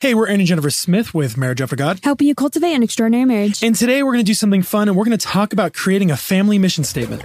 Hey, we're Aaron and Jennifer Smith with Marriage After God, helping you cultivate an extraordinary marriage. And today we're going to do something fun, and we're going to talk about creating a family mission statement.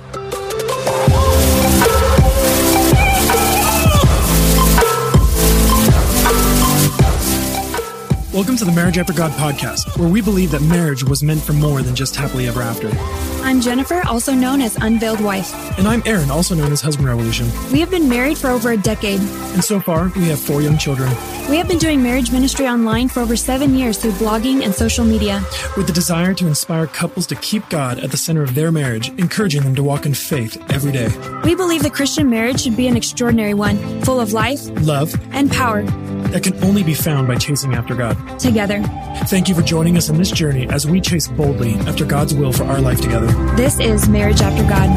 Welcome to the Marriage After God podcast, where we believe that marriage was meant for more than just happily ever after. I'm Jennifer, also known as Unveiled Wife. And I'm Aaron, also known as Husband Revolution. We have been married for over a decade. And so far, we have 4 young children. We have been doing marriage ministry online for over 7 years through blogging and social media. With the desire to inspire couples to keep God at the center of their marriage, encouraging them to walk in faith every day. We believe the Christian marriage should be an extraordinary one, full of life, love, and power. That can only be found by chasing after God. Together. Thank you for joining us on this journey as we chase boldly after God's will for our life together. This is Marriage After God.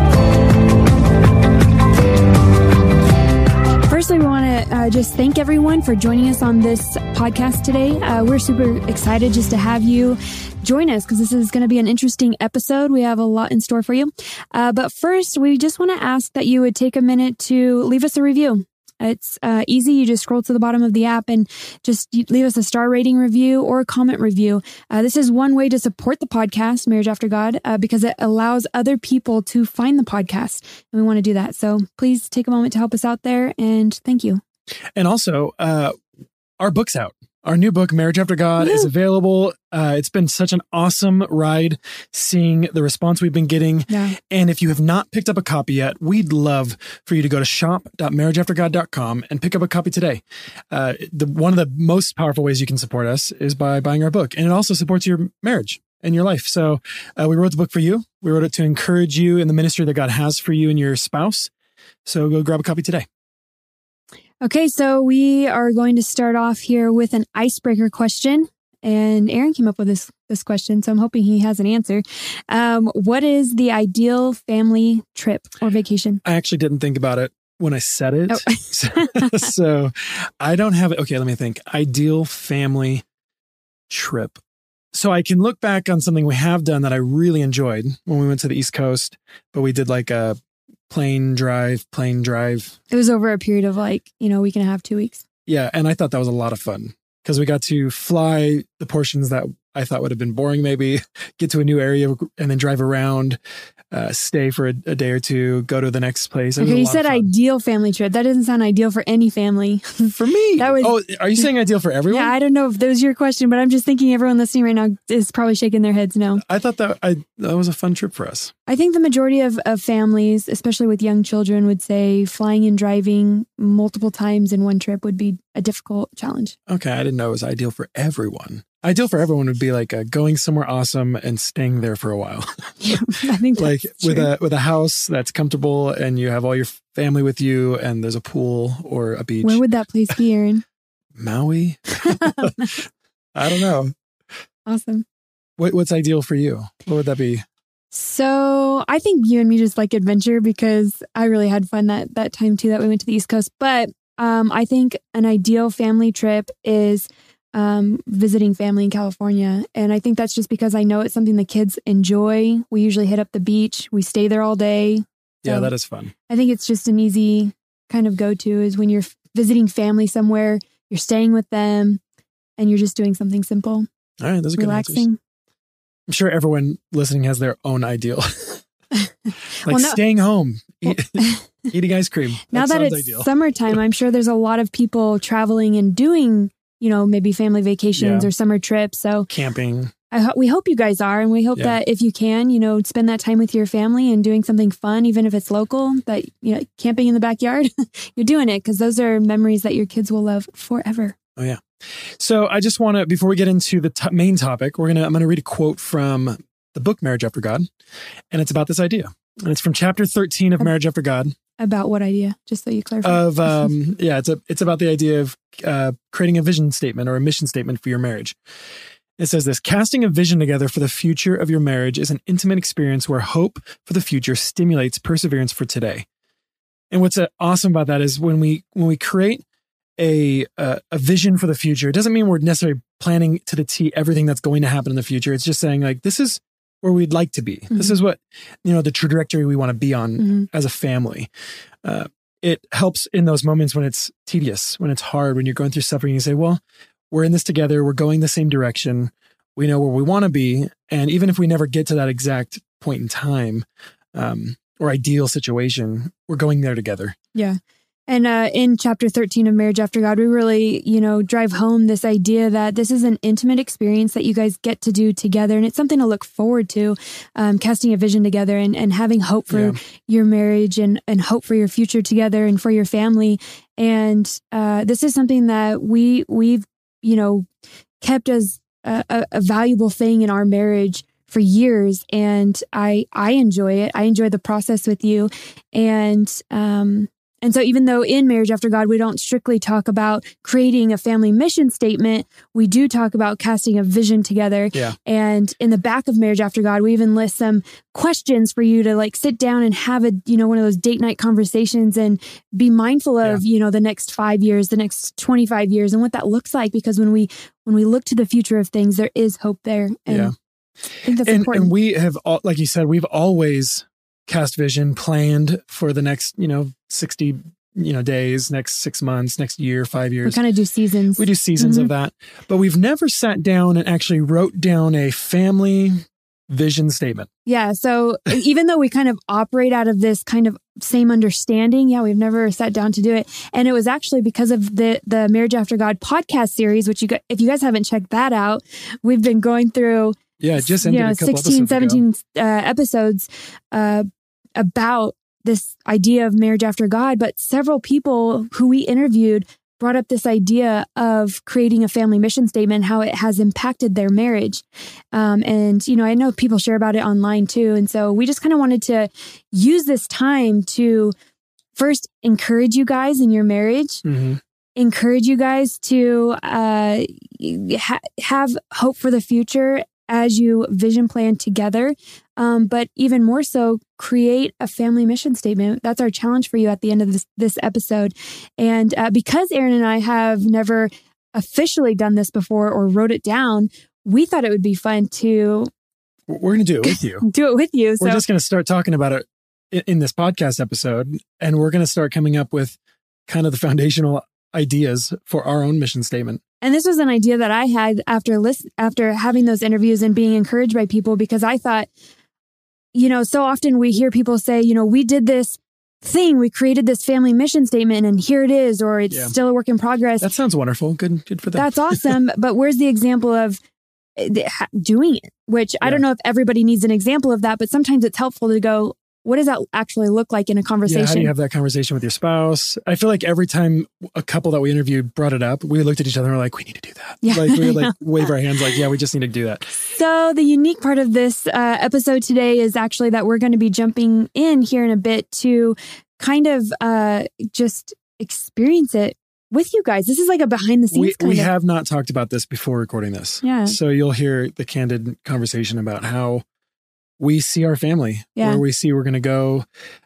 Firstly, we want to just thank everyone for joining us on this podcast today. We're super excited just to have you join us because this is going to be an interesting episode. We have a lot in store for you. But first, we just want to ask that you would take a minute to leave us a review. It's easy. You just scroll to the bottom of the app and just leave us a star rating review or a comment review. This is one way to support the podcast, Marriage After God, because it allows other people to find the podcast. And we want to do that. So please take a moment to help us out there. And thank you. And also, our book's out. Our new book, Marriage After God, is available. It's been such an awesome ride seeing the response we've been getting. Yeah. And if you have not picked up a copy yet, we'd love for you to go to shop.marriageaftergod.com and pick up a copy today. One of the most powerful ways you can support us is by buying our book. And it also supports your marriage and your life. So we wrote the book for you. We wrote it to encourage you in the ministry that God has for you and your spouse. So go grab a copy today. Okay, so we are going to start off here with an icebreaker question. And Aaron came up with this question, so I'm hoping he has an answer. What is the ideal family trip or vacation? I actually didn't think about it when I said it. Oh. So I don't have it. Okay, let me think. Ideal family trip. So I can look back on something we have done that I really enjoyed when we went to the East Coast, but we did like a plane drive. It was over a period of a week and a half, 2 weeks. Yeah. And I thought that was a lot of fun because we got to fly the portions that I thought would have been boring, maybe get to a new area and then drive around, stay for a day or two, go to the next place. Okay, you said ideal family trip. That doesn't sound ideal for any family. For me. Are you saying ideal for everyone? Yeah, I don't know if that was your question, but I'm just thinking everyone listening right now is probably shaking their heads no. I thought that was a fun trip for us. I think the majority of families, especially with young children, would say flying and driving multiple times in one trip would be a difficult challenge. Okay, I didn't know it was ideal for everyone. Ideal for everyone would be like going somewhere awesome and staying there for a while. Yeah, I think that's true. with a house that's comfortable and you have all your family with you and there's a pool or a beach. Where would that place be, Aaron? Maui? I don't know. Awesome. What's ideal for you? What would that be? So I think you and me just like adventure because I really had fun that time too that we went to the East Coast. But I think an ideal family trip is visiting family in California. And I think that's just because I know it's something the kids enjoy. We usually hit up the beach. We stay there all day. So yeah, that is fun. I think it's just an easy kind of go-to is when you're visiting family somewhere, you're staying with them and you're just doing something simple. All right, those are good answers. Relaxing. I'm sure everyone listening has their own ideal. Staying home, eating ice cream. Now that it's ideal. Summertime, I'm sure there's a lot of people traveling and doing maybe family vacations or summer trips. So camping. We hope you guys are. And we hope that if you can, spend that time with your family and doing something fun, even if it's local, that, camping in the backyard, you're doing it because those are memories that your kids will love forever. Oh, yeah. So I just want to, before we get into the main topic, I'm going to read a quote from the book, Marriage After God. And it's about this idea. And it's from chapter 13 of Marriage After God. About what idea? Just so you clarify. It's about the idea of creating a vision statement or a mission statement for your marriage. It says this: casting a vision together for the future of your marriage is an intimate experience where hope for the future stimulates perseverance for today. And what's awesome about that is when we create a vision for the future, it doesn't mean we're necessarily planning to the T everything that's going to happen in the future. It's just saying this is where we'd like to be. Mm-hmm. This is what, the trajectory we want to be on as a family. It helps in those moments when it's tedious, when it's hard, when you're going through suffering. You say, well, we're in this together. We're going the same direction. We know where we want to be. And even if we never get to that exact point in time or ideal situation, we're going there together. Yeah. And in chapter 13 of Marriage After God, we really, drive home this idea that this is an intimate experience that you guys get to do together. And it's something to look forward to, casting a vision together and having hope for your marriage and hope for your future together and for your family. And this is something that we've, kept as a valuable thing in our marriage for years. And I enjoy it. I enjoy the process with you. And so even though in Marriage After God, we don't strictly talk about creating a family mission statement, we do talk about casting a vision together. Yeah. And in the back of Marriage After God, we even list some questions for you to sit down and have one of those date night conversations and be mindful of, the next 5 years, the next 25 years and what that looks like. Because when we look to the future of things, there is hope there. And I think that's important. And we have, like you said, we've always cast vision, planned for the next, 60, days, next 6 months, next year, 5 years. We kind of do seasons. We do seasons of that, but we've never sat down and actually wrote down a family vision statement. Yeah. So even though we kind of operate out of this kind of same understanding, we've never sat down to do it. And it was actually because of the Marriage After God podcast series, which if you guys haven't checked that out, we've been going through it just ended a couple 16, 17 episodes about this idea of marriage after God. But several people who we interviewed brought up this idea of creating a family mission statement, how it has impacted their marriage. And, I know people share about it online too. And so we just kind of wanted to use this time to first encourage you guys in your marriage, encourage you guys to have hope for the future as you vision plan together, but even more so, create a family mission statement. That's our challenge for you at the end of this episode. And because Aaron and I have never officially done this before or wrote it down, we thought it would be fun to... We're going to do it with you. Do it with you. We're just going to start talking about it in this podcast episode, and we're going to start coming up with kind of the foundational ideas for our own mission statement. And this was an idea that I had after having those interviews and being encouraged by people, because I thought, so often we hear people say, we did this thing, we created this family mission statement and here it is, or it's still a work in progress. That sounds wonderful. Good for them. That's awesome. But where's the example of doing it? Which I don't know if everybody needs an example of that, but sometimes it's helpful to go, what does that actually look like in a conversation? Yeah, how do you have that conversation with your spouse? I feel like every time a couple that we interviewed brought it up, we looked at each other and were like, we need to do that. Yeah. We would wave our hands like, we just need to do that. So the unique part of this episode today is actually that we're going to be jumping in here in a bit to kind of just experience it with you guys. This is like a behind the scenes We have not talked about this before recording this. Yeah. So you'll hear the candid conversation about how we see our family, where we see we're going to go.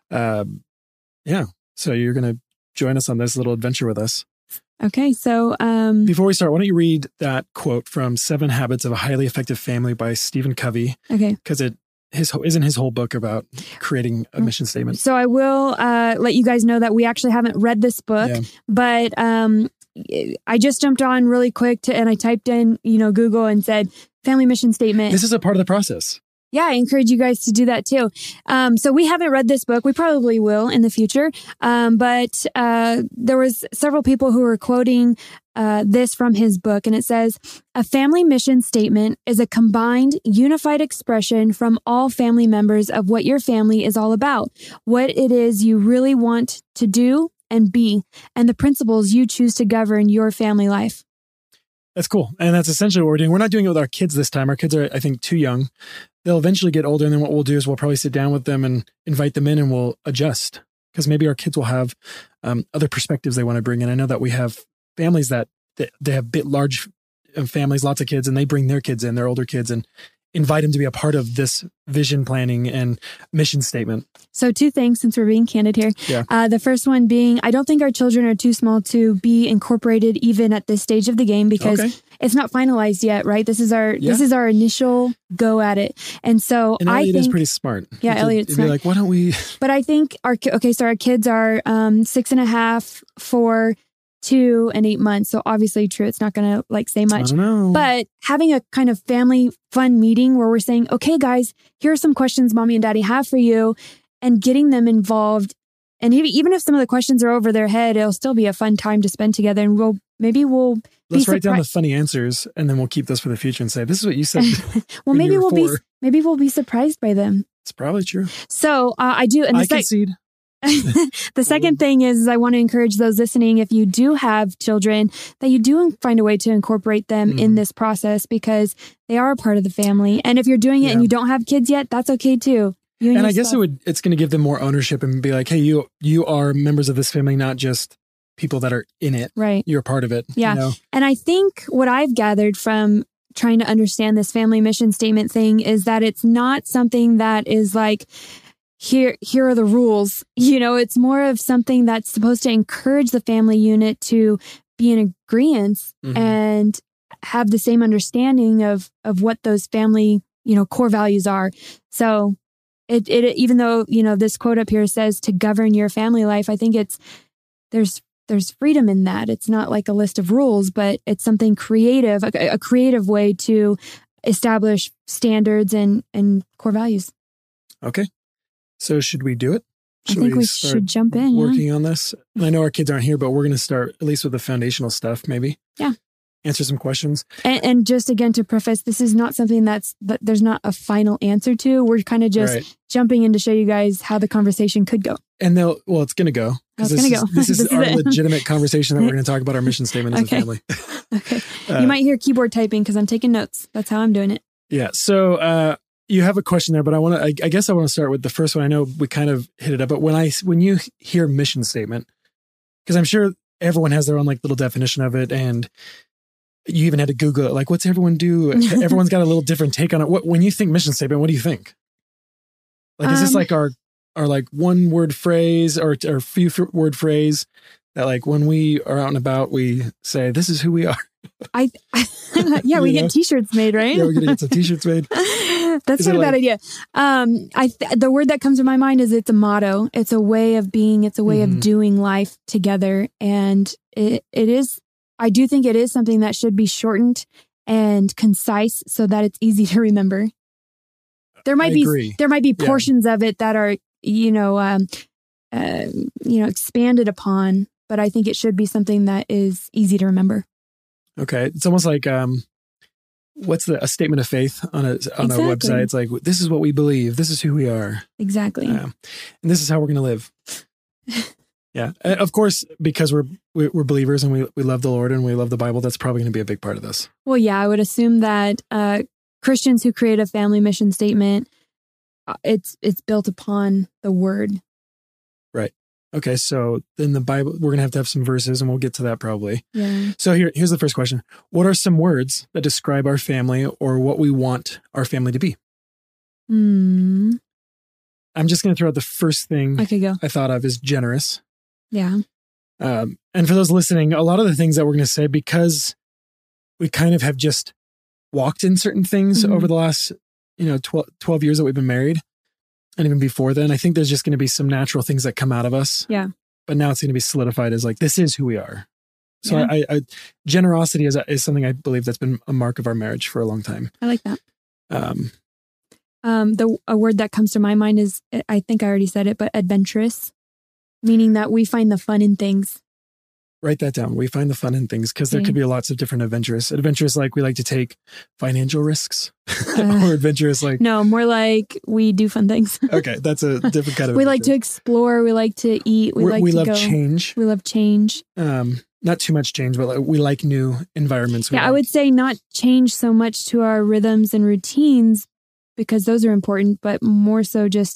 So you're going to join us on this little adventure with us. Okay. So before we start, why don't you read that quote from 7 Habits of a Highly Effective Family by Stephen Covey? Okay. Because it isn't his whole book about creating a mission statement. So I will let you guys know that we actually haven't read this book, but I just jumped on really quick and I typed in, Google and said family mission statement. This is a part of the process. Yeah, I encourage you guys to do that too. So we haven't read this book. We probably will in the future. But there was several people who were quoting this from his book. And it says, a family mission statement is a combined, unified expression from all family members of what your family is all about, what it is you really want to do and be, and the principles you choose to govern your family life. That's cool. And that's essentially what we're doing. We're not doing it with our kids this time. Our kids are, I think, too young. They'll eventually get older. And then what we'll do is we'll probably sit down with them and invite them in and we'll adjust. Because maybe our kids will have other perspectives they want to bring in. I know that we have families that they have large families, lots of kids, and they bring their kids in, their older kids, and invite them to be a part of this vision planning and mission statement. So 2 things, since we're being candid here. Yeah. The first one being, I don't think our children are too small to be incorporated even at this stage of the game, because it's not finalized yet, right? This is our initial go at it. And so Elliot is pretty smart. Yeah, Elliot's smart. Be like, why don't we? But I think our kids are 6.5, 4, 2 and 8 months. So obviously true. It's not going to like say much, I don't know. but having a kind of family fun meeting where we're saying, okay, guys, here are some questions mommy and daddy have for you, and getting them involved. And even if some of the questions are over their head, it'll still be a fun time to spend together. And let's write down the funny answers, and then we'll keep this for the future and say, this is what you said. Well, maybe we'll be surprised by them. It's probably true. So I do. And I concede. The second thing is I want to encourage those listening, if you do have children, that you do find a way to incorporate them in this process, because they are a part of the family. And if you're doing it and you don't have kids yet, that's okay too. And I guess it's going to give them more ownership and be like, hey, you are members of this family, not just people that are in it. Right. You're a part of it. Yeah. You know? And I think what I've gathered from trying to understand this family mission statement thing is that it's not something that is like, here are the rules. It's more of something that's supposed to encourage the family unit to be in agreement and have the same understanding of what those family, core values are. So it even though, this quote up here says to govern your family life, I think there's freedom in that. It's not like a list of rules, but it's something creative, a creative way to establish standards and core values. Okay. So should we do it? I think we should jump in. Working on this. And I know our kids aren't here, but we're going to start at least with the foundational stuff, maybe. Yeah. Answer some questions. And just again, to preface, this is not something there's not a final answer to. We're kind of just jumping in to show you guys how the conversation could go. And it's going to go. It's going to go. This is our legitimate conversation that we're going to talk about our mission statement as a family. Okay. You might hear keyboard typing because I'm taking notes. That's how I'm doing it. Yeah. So you have a question there, but I guess I want to start with the first one. I know we kind of hit it up, but when you hear mission statement, because I'm sure everyone has their own like little definition of it, and you even had to Google it. Like, what's everyone do? Everyone's got a little different take on it. When you think mission statement, what do you think? Like, is this like our like one word phrase or few word phrase that like when we are out and about, we say, this is who we are? We get t-shirts made, right? Yeah, we're going to get some t-shirts made. That's not a bad idea. The word that comes to my mind is it's a motto. It's a way of being. It's a way of doing life together. And it is, I do think it is something that should be shortened and concise so that it's easy to remember. There might be portions of it that are, expanded upon, but I think it should be something that is easy to remember. Okay. It's almost like, what's a statement of faith on a website? It's like, this is what we believe. This is who we are. Exactly. And this is how we're going to live. Yeah. Of course, because we're believers and we love the Lord and we love the Bible, that's probably going to be a big part of this. Well, yeah, I would assume that Christians who create a family mission statement, it's built upon the word. Right. Okay. So in the Bible, we're going to have some verses and we'll get to that probably. Yeah. So here's the first question. What are some words that describe our family or what we want our family to be? I'm just going to throw out the first thing I thought of is generous. Yeah. And for those listening, a lot of the things that we're going to say, because we kind of have just walked in certain things over the last, 12 years that we've been married. And even before then, I think there's just going to be some natural things that come out of us. Yeah. But now it's going to be solidified as like, this is who we are. So I generosity is something I believe that's been a mark of our marriage for a long time. I like that. A word that comes to my mind is, I think I already said it, but adventurous, meaning that we find the fun in things. Write that down. We find the fun in things because there could be lots of different adventurous. Adventurous, like we like to take financial risks, or adventurous, like no, more like we do fun things. Okay, that's a different kind of. We like to explore. We like to eat. We love change. We love change. Not too much change, but we like new environments. I would say not change so much to our rhythms and routines because those are important, but more so just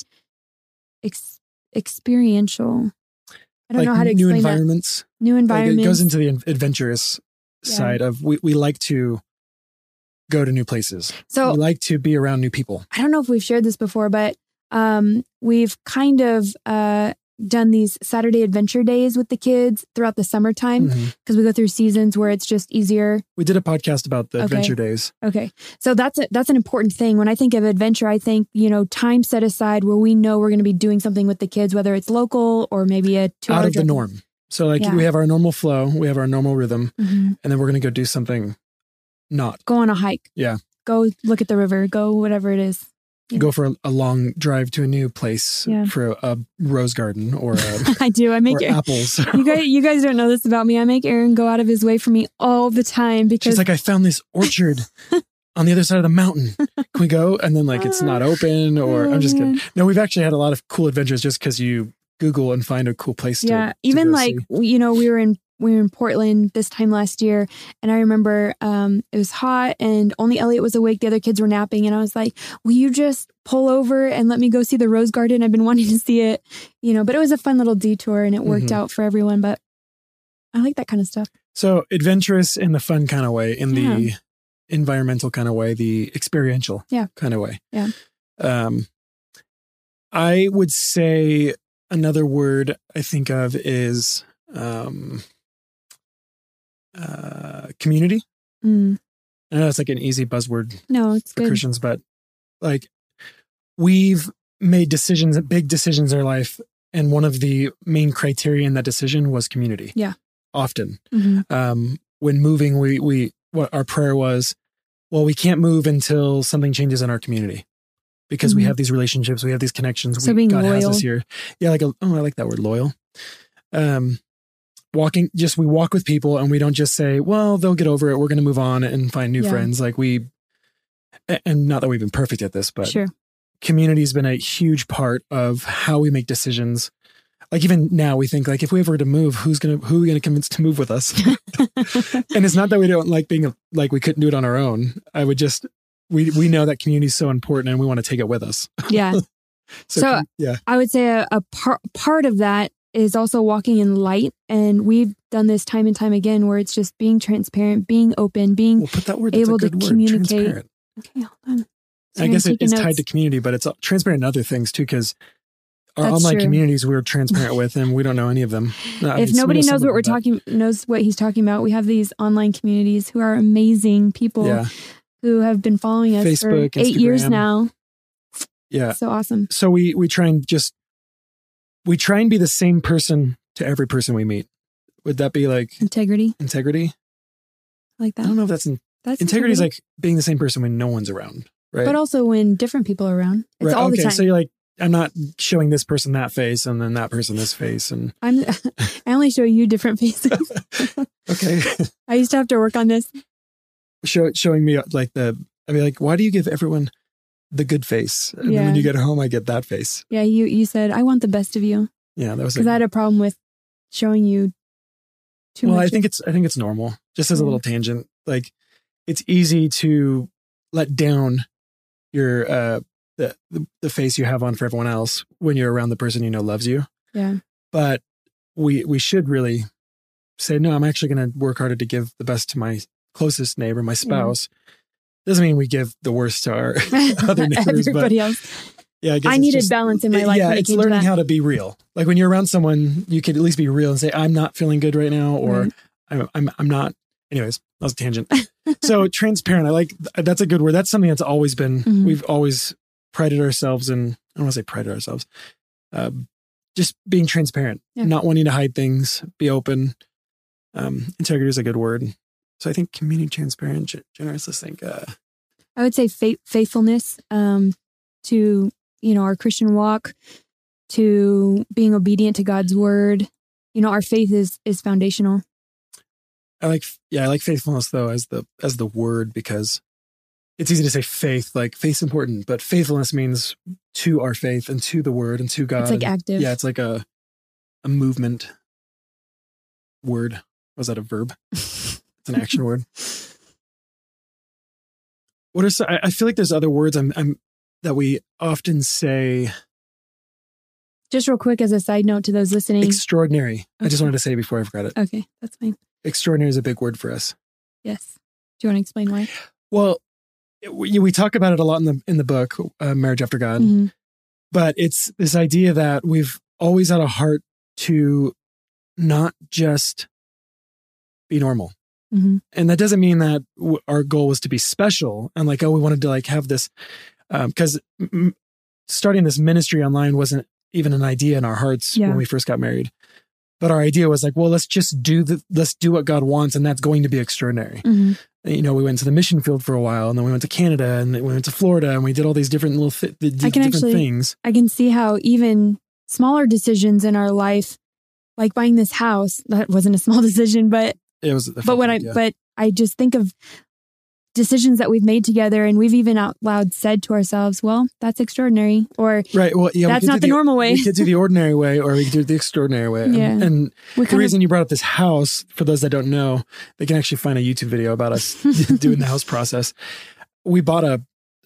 experiential. I don't know how to explain new environments. That. New environments. Like it goes into the adventurous side of we like to go to new places. So we like to be around new people. I don't know if we've shared this before, but we've kind of done these Saturday adventure days with the kids throughout the summertime because we go through seasons where it's just easier. We did a podcast about the adventure days. Okay. So that's an important thing. When I think of adventure, I think, time set aside where we know we're going to be doing something with the kids, whether it's local or maybe a 2-hour out of the norm. So like Yeah. we have our normal flow, we have our normal rhythm, Mm-hmm. and then we're going to go do something not. Go on a hike. Yeah. Go look at the river. Go whatever it is. Yeah. Go for a long drive to a new place Yeah. for a rose garden or I do. I make or apples. you guys don't know this about me. I make Aaron go out of his way for me all the time because She's like, I found this orchard on the other side of the mountain. Can we go? And then like it's not open or I'm just kidding. No, we've actually had a lot of cool adventures just because you Google and find a cool place to yeah. to Even go like see. we were in Portland this time last year, and I remember it was hot and only Elliot was awake. The other kids were napping, and I was like, "Will you just pull over and let me go see the rose garden? I've been wanting to see it, But it was a fun little detour, and it worked out for everyone. But I like that kind of stuff. So adventurous in the fun kind of way, in the environmental kind of way, the experiential kind of way. Yeah. I would say another word I think of is community. Mm. I know that's like an easy buzzword No, it's for good. Christians, but like we've made decisions, big decisions in our life. And one of the main criteria in that decision was community. Yeah. Often. Mm-hmm. When moving, what our prayer was, well, we can't move until something changes in our community because we have these relationships, we have these connections. So being God has loyal. us here. Yeah. I like that word, loyal. We walk with people and we don't just say, well, they'll get over it. We're going to move on and find new friends. And not that we've been perfect at this, but Sure. community has been a huge part of how we make decisions. Like even now we think like, if we ever were to move, who are we going to convince to move with us? And it's not that we don't like being like, we couldn't do it on our own. We know that community is so important and we want to take it with us. Yeah. So yeah. I would say a part of that is also walking in light. And we've done this time and time again where it's just being transparent, being open, being We'll put that word, that's able a good to word, communicate. transparent. Okay, hold on. I guess I'm it's taking tied notes. to community, but it's transparent in other things too, because our That's online true. communities we're transparent with and we don't know any of them. If nobody knows what knows what he's talking about, we have these online communities who are amazing people who have been following us Facebook, for 8 years Instagram. now. Yeah. So awesome. So we try and be the same person to every person we meet. Would that be like Integrity. integrity? I like that. I don't know if that's integrity is like being the same person when no one's around, right? But also when different people are around. It's all the time. So you're like, I'm not showing this person that face and then that person this face. And I only show you different faces. okay. I used to have to work on this. Showing me like why do you give everyone the good face? And then when you get home, I get that face. Yeah. You said, I want the best of you. Yeah. That was Because I had a problem with showing you too much. Well, I think it's normal. Just as a little tangent, like it's easy to let down your the face you have on for everyone else when you're around the person you know loves you. Yeah. But we should really say, no, I'm actually going to work harder to give the best to my closest neighbor, my spouse. Doesn't mean we give the worst to our other neighbors, everybody but else. yeah, I guess I needed balance in my life. Yeah, when it's it came learning to that. how to be real. Like when you're around someone, you could at least be real and say, I'm not feeling good right now, or I'm not. Anyways, that was a tangent. So transparent. That's a good word. That's something that's always been, we've always prided ourselves in, I don't want to say prided ourselves, just being transparent, not wanting to hide things, be open. Integrity is a good word. So I think community, transparent, generous, let's think. I would say faithfulness to, our Christian walk, to being obedient to God's word. Our faith is foundational. I like faithfulness though as the word, because it's easy to say faith, like faith's important, but faithfulness means to our faith and to the word and to God. It's like active. Yeah, it's like a movement word. Was that a verb? It's an action word. I feel like there's other words that we often say. Just real quick as a side note to those listening. Extraordinary. Okay. I just wanted to say before I forgot it. Okay, that's fine. Extraordinary is a big word for us. Yes. Do you want to explain why? Well, we talk about it a lot in the book, Marriage After God, but it's this idea that we've always had a heart to not just be normal. And that doesn't mean that our goal was to be special and we wanted to have this, because starting this ministry online wasn't even an idea in our hearts when we first got married. But our idea was like, well, let's do what God wants, and that's going to be extraordinary. Mm-hmm. You know, we went to the mission field for a while, and then we went to Canada, and we went to Florida, and we did all these different little different things. I can see how even smaller decisions in our life, like buying this house, that wasn't a small decision, but it was. But I just think of decisions that we've made together, and we've even out loud said to ourselves, well, that's extraordinary, or right. Well, yeah, that's not the normal way. We could do the ordinary way, or we could do the extraordinary way. Yeah. And the reason you brought up this house, for those that don't know, they can actually find a YouTube video about us doing the house process. We bought I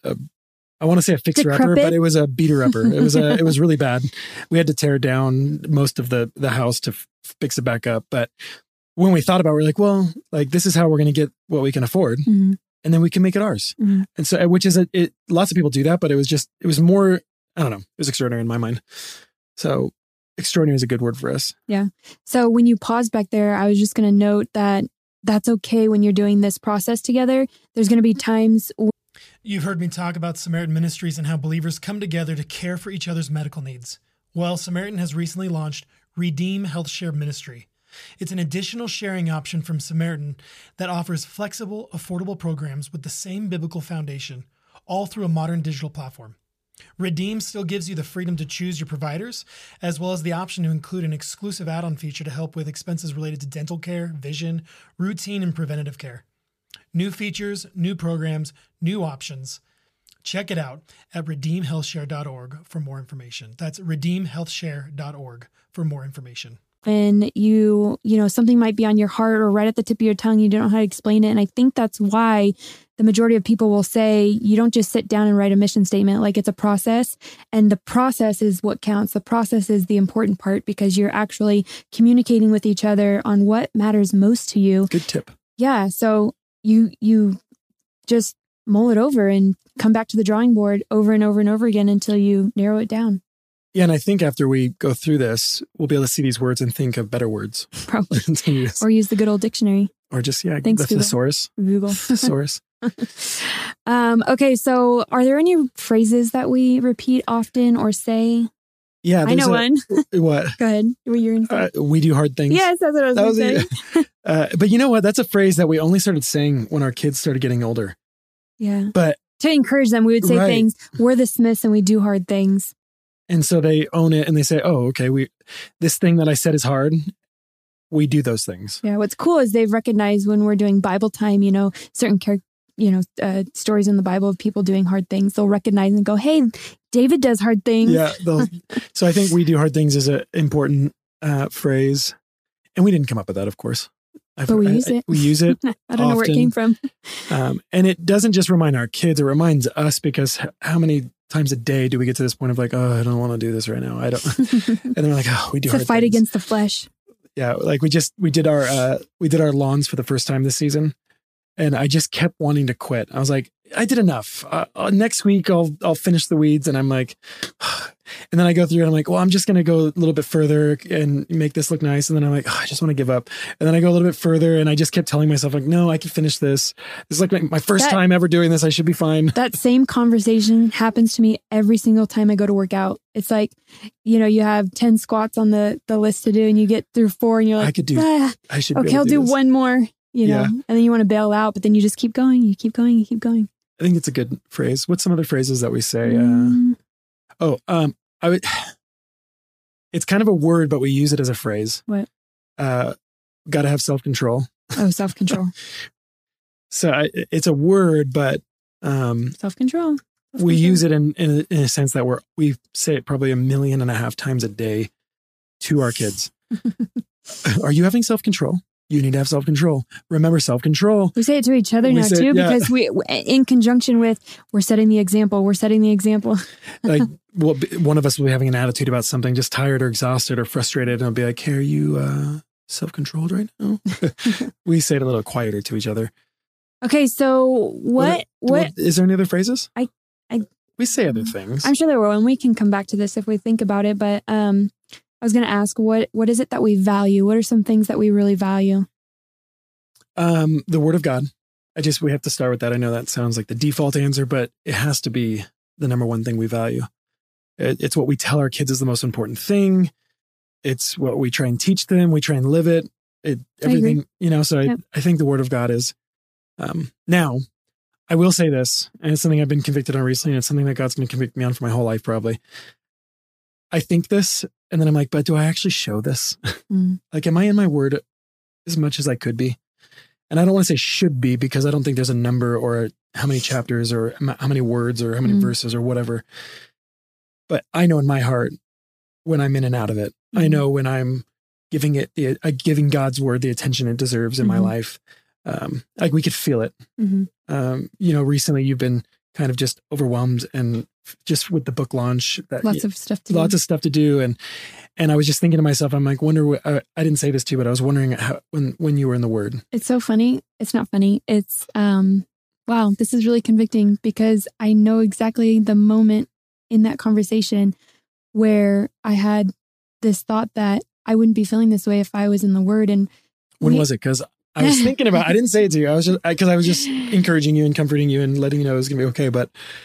want to say a fixer-upper, but it was a beater-upper. It was really bad. We had to tear down most of the house to fix it back up. But when we thought about it, we're like, well, like this is how we're going to get what we can afford. Mm-hmm. And then we can make it ours. Mm-hmm. And so, which is lots of people do that, but it was more, I don't know, it was extraordinary in my mind. So extraordinary is a good word for us. Yeah. So when you paused back there, I was just going to note that that's okay when you're doing this process together. There's going to be times. You've heard me talk about Samaritan Ministries and how believers come together to care for each other's medical needs. Well, Samaritan has recently launched Redeem Health Share Ministry. It's an additional sharing option from Samaritan that offers flexible, affordable programs with the same biblical foundation, all through a modern digital platform. Redeem still gives you the freedom to choose your providers, as well as the option to include an exclusive add-on feature to help with expenses related to dental care, vision, routine, and preventative care. New features, new programs, new options. Check it out at redeemhealthshare.org for more information. That's redeemhealthshare.org for more information. And you know, something might be on your heart or right at the tip of your tongue. You don't know how to explain it. And I think that's why the majority of people will say, you don't just sit down and write a mission statement. Like, it's a process, and the process is what counts. The process is the important part, because you're actually communicating with each other on what matters most to you. Good tip. Yeah. So you just mull it over and come back to the drawing board over and over and over again until you narrow it down. Yeah, and I think after we go through this, we'll be able to see these words and think of better words. Probably. Or use the good old dictionary. Or just, Thanks, the thesaurus. Google. Thesaurus. Okay, so are there any phrases that we repeat often or say? Yeah, I know one. What? Go ahead. What you were going to say? We do hard things. Yes, that's what I was going to say. But you know what? That's a phrase that we only started saying when our kids started getting older. Yeah. But to encourage them, we would say things, we're the Smiths and we do hard things. And so they own it and they say, oh, okay, this thing that I said is hard. We do those things. Yeah. What's cool is they've recognized when we're doing Bible time, certain stories in the Bible of people doing hard things. They'll recognize and go, hey, David does hard things. Yeah. So I think we do hard things is an important phrase. And we didn't come up with that, of course. But we use it. We use it. I don't know where it came from. And it doesn't just remind our kids, it reminds us, because how many times a day do we get to this point of like, oh, I don't want to do this right now. I don't. And they're like, oh, we do. It's a fight against the flesh. Yeah, like we did our lawns for the first time this season, and I just kept wanting to quit. I was like, I did enough. Next week I'll finish the weeds, and I'm like, and then I go through and I'm like, well, I'm just gonna go a little bit further and make this look nice, and then I'm like, I just want to give up, and then I go a little bit further, and I just kept telling myself like, no, I can finish this. This is like my first time ever doing this. I should be fine. That same conversation happens to me every single time I go to work out. It's like, you have 10 squats on the list to do, and you get through 4, and you're like, I should. Okay, I'll do one more. And then you want to bail out, but then you just keep going. You keep going. You keep going. I think it's a good phrase. What's some other phrases that we say? It's kind of a word, but we use it as a phrase. What? Got to have self-control. Oh, self-control. So it's a word, but self-control. We use it in a sense that we say it probably 1.5 million times a day to our kids. Are you having self-control? You need to have self-control. Remember self-control. We say it to each other now too, because we, in conjunction with, we're setting the example. We're setting the example. Like, well, one of us will be having an attitude about something, just tired or exhausted or frustrated, and I'll be like, hey, are you self-controlled right now? We say it a little quieter to each other. Okay, so what is there any other phrases? We say other things. I'm sure there will, and we can come back to this if we think about it. But I was going to ask, what is it that we value? What are some things that we really value? The Word of God. We have to start with that. I know that sounds like the default answer, but it has to be the number one thing we value. It's what we tell our kids is the most important thing. It's what we try and teach them. We try and live it. Everything, so I think the word of God is, now I will say this, and it's something I've been convicted on recently, and it's something that God's going to convict me on for my whole life, probably. I think this, and then I'm like, but do I actually show this? Like, am I in my word as much as I could be? And I don't want to say should be, because I don't think there's a number or how many chapters or how many words or how many verses or whatever. But I know in my heart when I'm in and out of it. I know when I'm giving God's word the attention it deserves in my life. Like we could feel it. Recently you've been kind of just overwhelmed and just with the book launch. Lots of stuff to do. And I was just thinking to myself, I'm like, I didn't say this to you, but I was wondering how, when you were in the word. It's so funny. It's not funny. It's, wow, this is really convicting, because I know exactly the moment in that conversation where I had this thought that I wouldn't be feeling this way if I was in the word. And when was it? Because I was thinking about, I didn't say it to you. I was just encouraging you and comforting you and letting you know it was going to be okay. But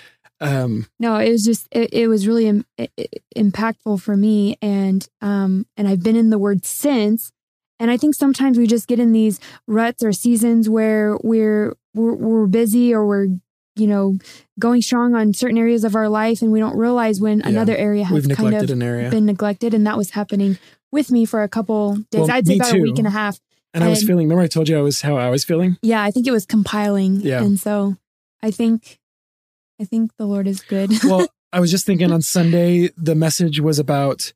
no, it was just, it was really impactful for me. And I've been in the word since. And I think sometimes we just get in these ruts or seasons where we're busy, or we're, going strong on certain areas of our life, and we don't realize when another area has been neglected. And that was happening with me for a couple days. Well, I'd say about a week and a half. And I was feeling, remember I told you how I was feeling? Yeah, I think it was compiling. Yeah. And so I think the Lord is good. Well, I was just thinking on Sunday, the message was about,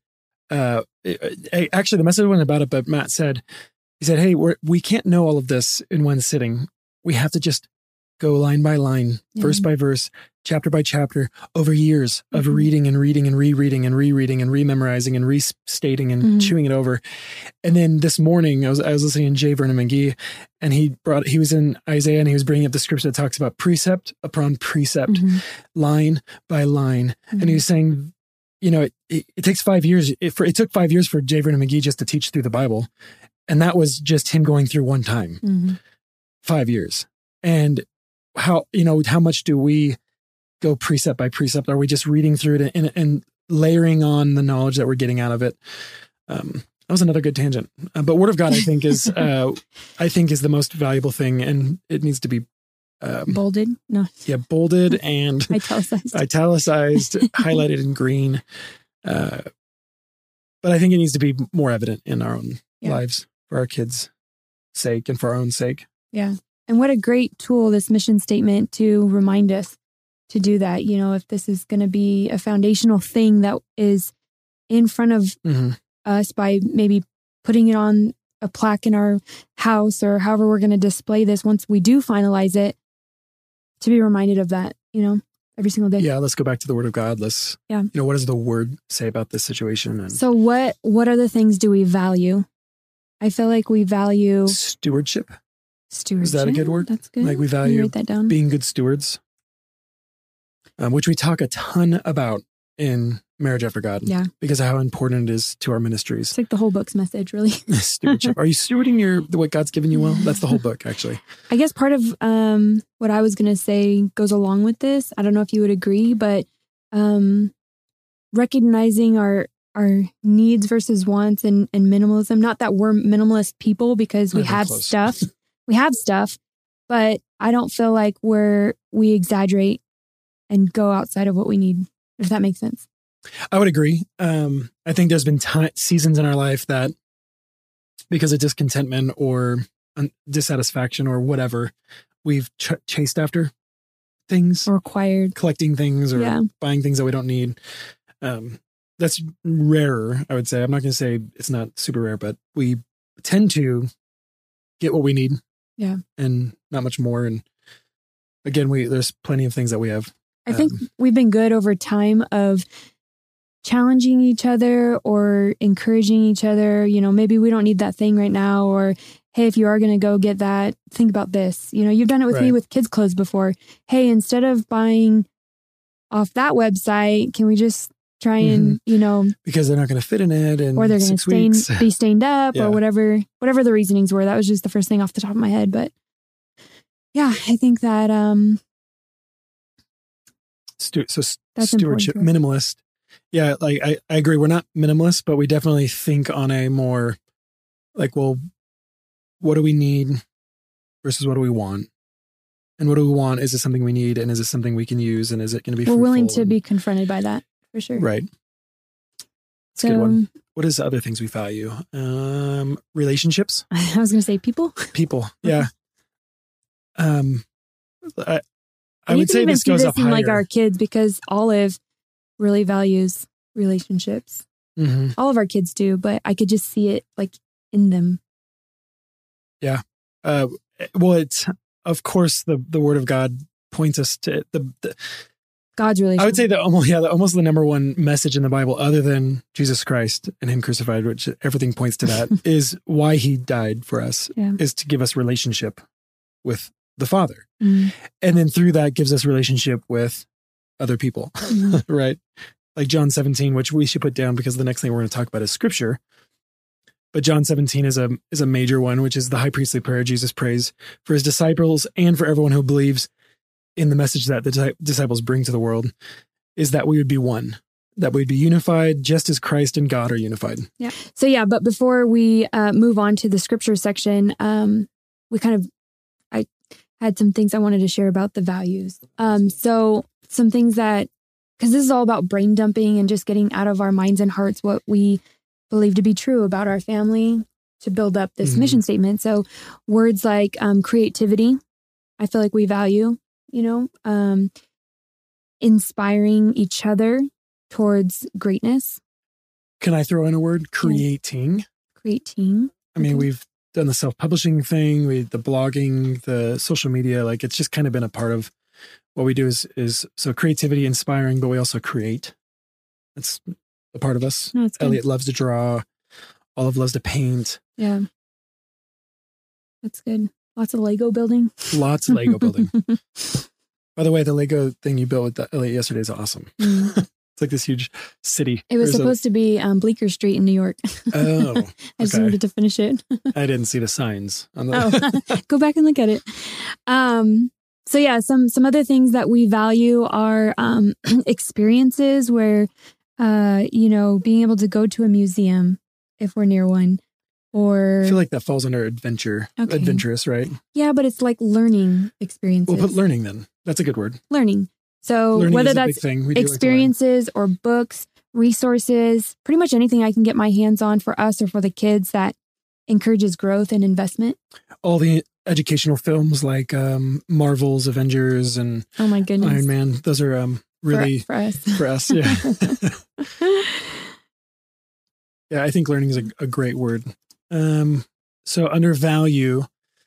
actually the message wasn't about it, but Matt said, hey, we can't know all of this in one sitting. We have to just go line by line, verse by verse, chapter by chapter, over years of reading and reading and rereading and rereading and rememorizing and restating and chewing it over. And then this morning, I was listening to J. Vernon McGee, and he was in Isaiah, and he was bringing up the scripture that talks about precept upon precept, line by line. And he was saying, it takes 5 years. It took 5 years for J. Vernon McGee just to teach through the Bible. And that was just him going through one time, 5 years. And how much do we go precept by precept? Are we just reading through it and layering on the knowledge that we're getting out of it? That was another good tangent. But Word of God, I think is the most valuable thing, and it needs to be bolded. No. Yeah, bolded and italicized, highlighted in green. But I think it needs to be more evident in our own lives for our kids' sake and for our own sake. Yeah. And what a great tool, this mission statement, to remind us to do that. If this is going to be a foundational thing that is in front of us by maybe putting it on a plaque in our house, or however we're going to display this once we do finalize it, to be reminded of that, every single day. Yeah, let's go back to the Word of God. What does the Word say about this situation? So what other things do we value? I feel like we value stewardship. Stewardship. Is that a good word? That's good. Like we value write that down. Being good stewards, which we talk a ton about in Marriage After God. Yeah. Because of how important it is to our ministries. It's like the whole book's message, really. Stewardship. Are you stewarding what God's given you well? That's the whole book, actually. I guess part of what I was going to say goes along with this. I don't know if you would agree, but recognizing our needs versus wants and minimalism. Not that we're minimalist people, because we have stuff. We have stuff, but I don't feel like we exaggerate and go outside of what we need, if that makes sense. I would agree. I think there's been seasons in our life that, because of discontentment or dissatisfaction or whatever, we've chased after things. Or acquired. Collecting things or buying things that we don't need. That's rarer, I would say. I'm not going to say it's not super rare, but we tend to get what we need. Yeah. And not much more. And again, there's plenty of things that we have. I think we've been good over time of challenging each other or encouraging each other. Maybe we don't need that thing right now, or, hey, if you are going to go get that, think about this. You've done it with me with kids' clothes before. Hey, instead of buying off that website, can we just try and, because they're not going to fit in it, and or they're going to be stained up or whatever the reasonings were. That was just the first thing off the top of my head. But yeah, I think that, so stewardship, minimalist. Yeah, like I agree. We're not minimalists, but we definitely think on a more like, well, what do we need versus what do we want? And what do we want? Is it something we need? And is it something we can use? And is it going to be We're fruitful? willing to be confronted by that, for sure. Right. That's a good one. What is the other things we value? Relationships. I was going to say people. People. Yeah. I would would say even this goes see up this in like higher. our kids, because Olive really values relationships. Mm-hmm. All of our kids do, but I could just see it like in them. Yeah. Well, it's, of course, the word of God points us to the God's relationship. I would say that almost the number one message in the Bible, other than Jesus Christ and Him crucified, which everything points to that, is why He died for us, is to give us relationship with the Father. Mm-hmm. And then through that gives us relationship with other people, right? Like John 17, which we should put down because the next thing we're going to talk about is Scripture. But John 17 is a major one, which is the high priestly prayer Jesus prays for His disciples and for everyone who believes in the message that the disciples bring to the world, is that we would be one, that we'd be unified just as Christ and God are unified. Yeah. So yeah, but before we move on to the Scripture section, I had some things I wanted to share about the values. So some things that, because this is all about brain dumping and just getting out of our minds and hearts what we believe to be true about our family to build up this mission statement. So words like creativity, I feel like we value, inspiring each other towards greatness. Can I throw in a word? Creating. Creating. I mean, we've done the self-publishing thing, the blogging, the social media, like it's just kind of been a part of what we do is so creativity, inspiring, but we also create. That's a part of us. No, Elliot loves to draw. Olive loves to paint. Yeah. That's good. Lots of Lego building. Lots of Lego building. By the way, the Lego thing you built with Elliot yesterday is awesome. It's like this huge city. It was supposed to be Bleecker Street in New York. Oh. I just needed to finish it. I didn't see the signs. On the Go back and look at it. So yeah, some other things that we value are experiences where, being able to go to a museum if we're near one. Or I feel like that falls under adventurous, right? Yeah, but it's like learning experiences. We'll put learning then. That's a good word. Learning. So learning whether is a that's big thing. We experiences or books, resources, pretty much anything I can get my hands on for us or for the kids that encourages growth and investment. All the educational films like Marvel's Avengers and oh my goodness, Iron Man. Those are really for us. For us, yeah. Yeah, I think learning is a great word. So under value.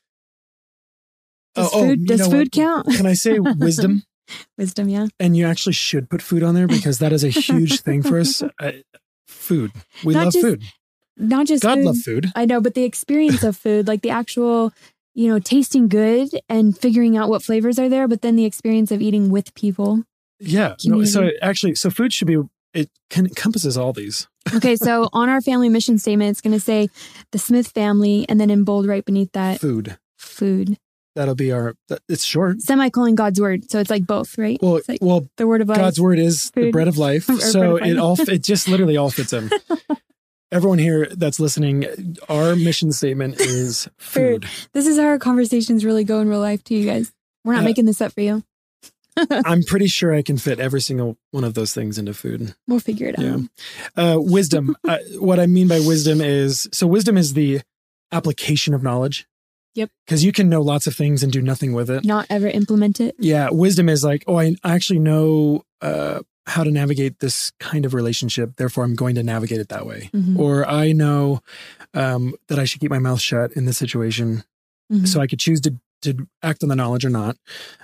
Does food count? Can I say wisdom? Wisdom, yeah. And you actually should put food on there because that is a huge thing for us. Food. We love food. Not just God food. loves food. I know, but the experience of food, like the actual, tasting good and figuring out what flavors are there, but then the experience of eating with people. Yeah. No, so food should be, it encompasses all these. Okay, so on our family mission statement, it's going to say the Smith family, and then in bold right beneath that, food. That'll be it's short. Semicolon God's word. So it's like both, right? Well, like the word of life. God's word is food. The bread of life. So it just literally all fits in. Everyone here that's listening, our mission statement is food. This is how our conversations really go in real life too, you guys. We're not making this up for you. I'm pretty sure I can fit every single one of those things into food. We'll figure it out. Yeah. Wisdom. What I mean by wisdom is the application of knowledge. Yep. Because you can know lots of things and do nothing with it. Not ever implement it. Yeah. Wisdom is like, I actually know how to navigate this kind of relationship. Therefore, I'm going to navigate it that way. Mm-hmm. Or I know that I should keep my mouth shut in this situation. Mm-hmm. So I could choose to act on the knowledge or not.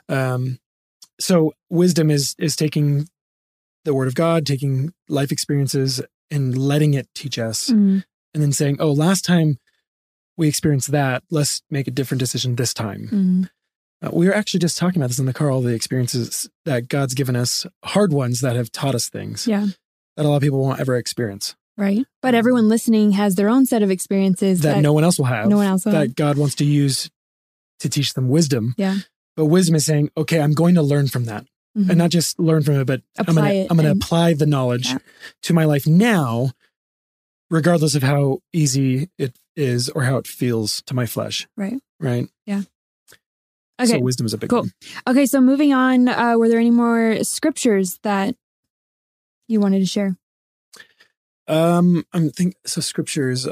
So wisdom is taking the word of God, taking life experiences and letting it teach us. Mm-hmm. And then saying, last time we experienced that, let's make a different decision this time. Mm-hmm. We were actually just talking about this in the car, all the experiences that God's given us, hard ones that have taught us things that a lot of people won't ever experience. Right. But everyone listening has their own set of experiences that no one else will have. No one else will. That God wants to use to teach them wisdom. Yeah. But wisdom is saying, okay, I'm going to learn from that. and not just learn from it, but I'm going to apply the knowledge to my life now, regardless of how easy it is or how it feels to my flesh. Right. Yeah. Okay. So wisdom is a big one. Okay. So moving on, were there any more scriptures that you wanted to share? Scriptures.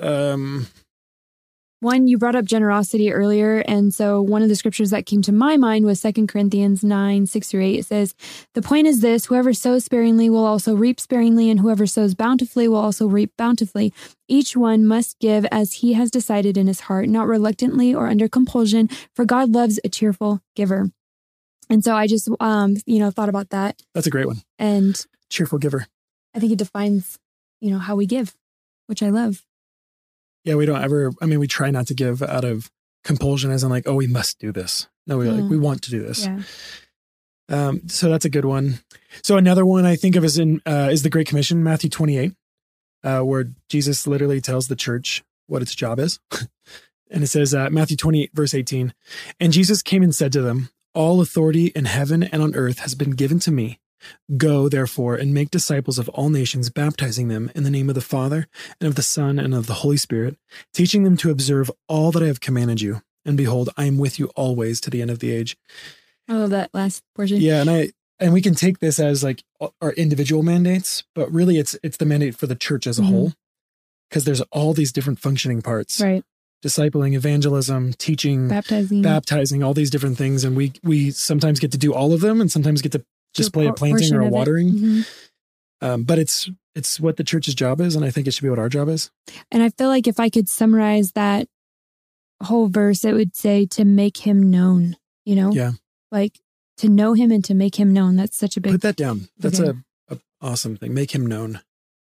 One, you brought up generosity earlier. And so one of the scriptures that came to my mind was 2 Corinthians 9:6-8. It says, "The point is this, whoever sows sparingly will also reap sparingly, and whoever sows bountifully will also reap bountifully. Each one must give as he has decided in his heart, not reluctantly or under compulsion, for God loves a cheerful giver." And so I just, thought about that. That's a great one. And cheerful giver. I think it defines, how we give, which I love. Yeah, we try not to give out of compulsion as in like, oh, we must do this. No, we want to do this. Yeah. So that's a good one. So another one I think of is the Great Commission, Matthew 28, where Jesus literally tells the church what its job is. And it says, Matthew 28, verse 18, "And Jesus came and said to them, 'All authority in heaven and on earth has been given to me. Go, therefore, and make disciples of all nations, baptizing them in the name of the Father, and of the Son, and of the Holy Spirit, teaching them to observe all that I have commanded you. And behold, I am with you always to the end of the age.'" I love that last portion. Yeah, and we can take this as like our individual mandates, but really it's the mandate for the church as a whole, because there's all these different functioning parts. Right. Discipling, evangelism, teaching, baptizing, all these different things. And we sometimes get to do all of them, and sometimes get to just play a planting or a watering. But it's what the church's job is, and I think it should be what our job is. And I feel like if I could summarize that whole verse, it would say to make him known, Yeah. Like to know him and to make him known. That's such a big... Put that down. That's a awesome thing. Make him known.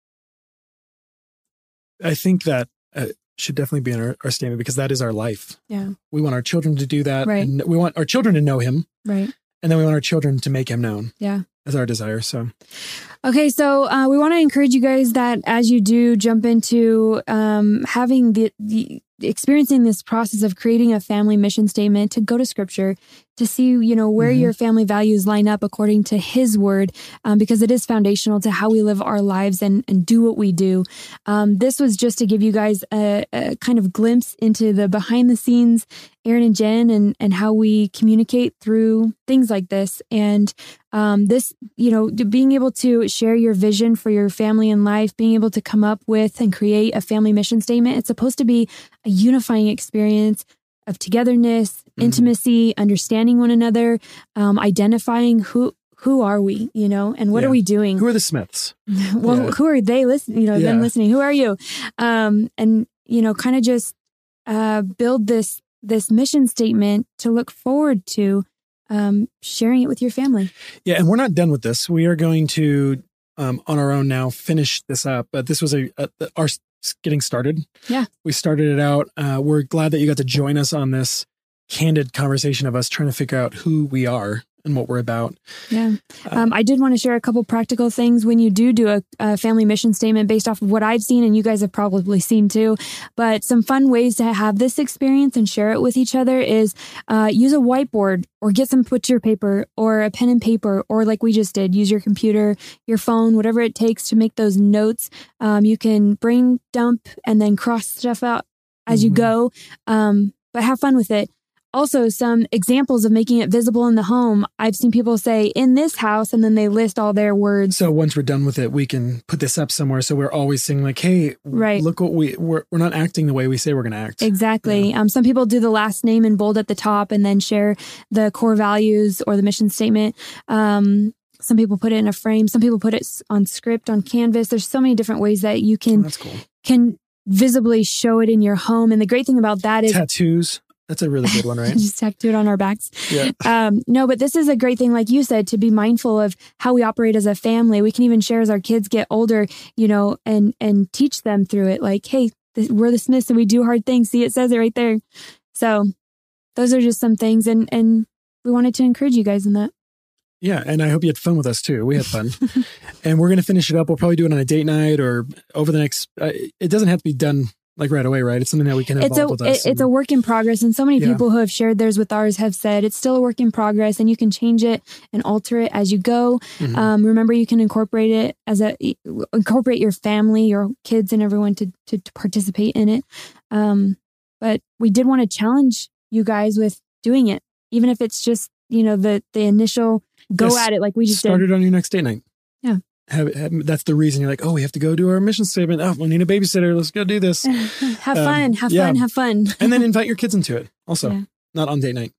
I think that should definitely be in our statement, because that is our life. Yeah. We want our children to do that. Right. And we want our children to know him. Right. And then we want our children to make him known. Yeah. As our desire. So, okay. So we want to encourage you guys that as you do jump into having the experiencing this process of creating a family mission statement, to go to scripture, to see, where your family values line up according to his word, because it is foundational to how we live our lives and do what we do. This was just to give you guys a kind of glimpse into the behind the scenes, Aaron and Jen, and how we communicate through things like this. And this, being able to share your vision for your family and life, being able to come up with and create a family mission statement, it's supposed to be a unifying experience of togetherness, intimacy, understanding one another, identifying who are we, and what are we doing? Who are the Smiths? Well, who are they listening? Them listening. Who are you? And kind of just build this mission statement to look forward to sharing it with your family. Yeah, and we're not done with this. We are going to on our own now finish this up. But this was our getting started. Yeah, we started it out. We're glad that you got to join us on this candid conversation of us trying to figure out who we are and what we're about. Yeah. I did want to share a couple practical things when you do a family mission statement based off of what I've seen, and you guys have probably seen too. But some fun ways to have this experience and share it with each other is use a whiteboard, or get some picture paper or a pen and paper, or like we just did, use your computer, your phone, whatever it takes to make those notes. You can brain dump and then cross stuff out as you go, but have fun with it. Also, some examples of making it visible in the home. I've seen people say, in this house, and then they list all their words. So once we're done with it, we can put this up somewhere. So we're always saying like, hey, look what we're not acting the way we say we're going to act. Exactly. Yeah. Some people do the last name in bold at the top and then share the core values or the mission statement. Some people put it in a frame. Some people put it on script, on canvas. There's so many different ways that you can visibly show it in your home. And the great thing about that is tattoos. That's a really good one, right? Just tattoo it on our backs. Yeah. No, but this is a great thing, like you said, to be mindful of how we operate as a family. We can even share as our kids get older, and teach them through it. Like, hey, we're the Smiths and we do hard things. See, it says it right there. So those are just some things. And we wanted to encourage you guys in that. Yeah. And I hope you had fun with us too. We had fun. And we're going to finish it up. We'll probably do it on a date night or over the next, it doesn't have to be done like right away, right? It's something that we can evolve with us. It's a work in progress. And so many people who have shared theirs with ours have said it's still a work in progress and you can change it and alter it as you go. Remember, you can incorporate your family, your kids and everyone to participate in it. But we did want to challenge you guys with doing it, even if it's just, the initial go at it like we just started on your next date night. Yeah. That's the reason you're like, oh, we have to go do our mission statement. Oh, we need a babysitter. Let's go do this. Have fun. And then invite your kids into it also, not on date night.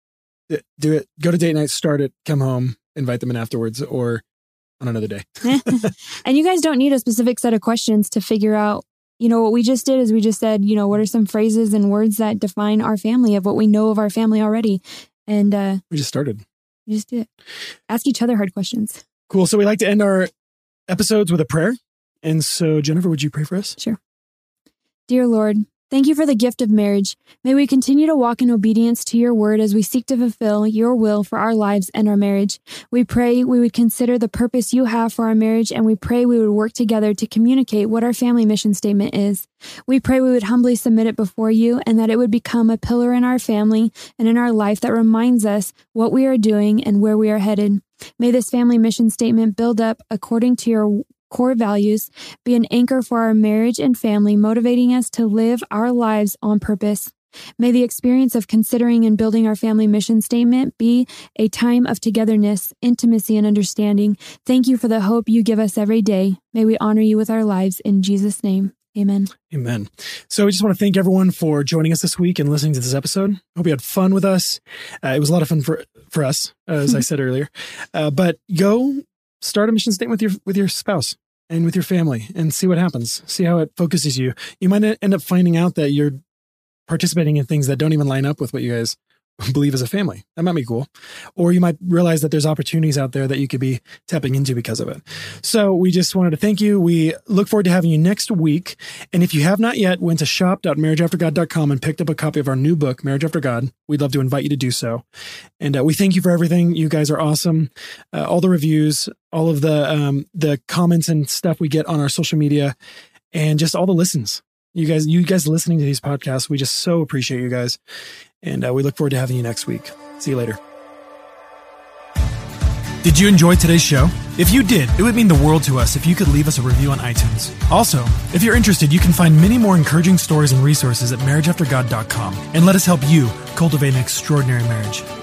Do it. Go to date night, start it, come home, invite them in afterwards or on another day. And you guys don't need a specific set of questions to figure out, what we just did is we just said, what are some phrases and words that define our family of what we know of our family already. And we just started. We just did it. Ask each other hard questions. Cool. So we like to end our episodes with a prayer. And so, Jennifer, would you pray for us? Sure. Dear Lord, thank you for the gift of marriage. May we continue to walk in obedience to your word as we seek to fulfill your will for our lives and our marriage. We pray we would consider the purpose you have for our marriage, and we pray we would work together to communicate what our family mission statement is. We pray we would humbly submit it before you and that it would become a pillar in our family and in our life that reminds us what we are doing and where we are headed. May this family mission statement build up according to your core values, be an anchor for our marriage and family, motivating us to live our lives on purpose. May the experience of considering and building our family mission statement be a time of togetherness, intimacy, and understanding. Thank you for the hope you give us every day. May we honor you with our lives. In Jesus' name, amen. Amen. So we just want to thank everyone for joining us this week and listening to this episode. Hope you had fun with us. It was a lot of fun for us, as I said earlier. But go start a mission statement with your spouse and with your family and see what happens. See how it focuses you. You might end up finding out that you're participating in things that don't even line up with what you guys believe as a family. That might be cool. Or you might realize that there's opportunities out there that you could be tapping into because of it. So we just wanted to thank you. We look forward to having you next week. And if you have not yet went to shop.marriageaftergod.com and picked up a copy of our new book, Marriage After God, we'd love to invite you to do so. And we thank you for everything. You guys are awesome. All the reviews, all of the comments and stuff we get on our social media, and just all the listens. You guys listening to these podcasts, we just so appreciate you guys. And we look forward to having you next week. See you later. Did you enjoy today's show? If you did, it would mean the world to us if you could leave us a review on iTunes. Also, if you're interested, you can find many more encouraging stories and resources at marriageaftergod.com, and let us help you cultivate an extraordinary marriage.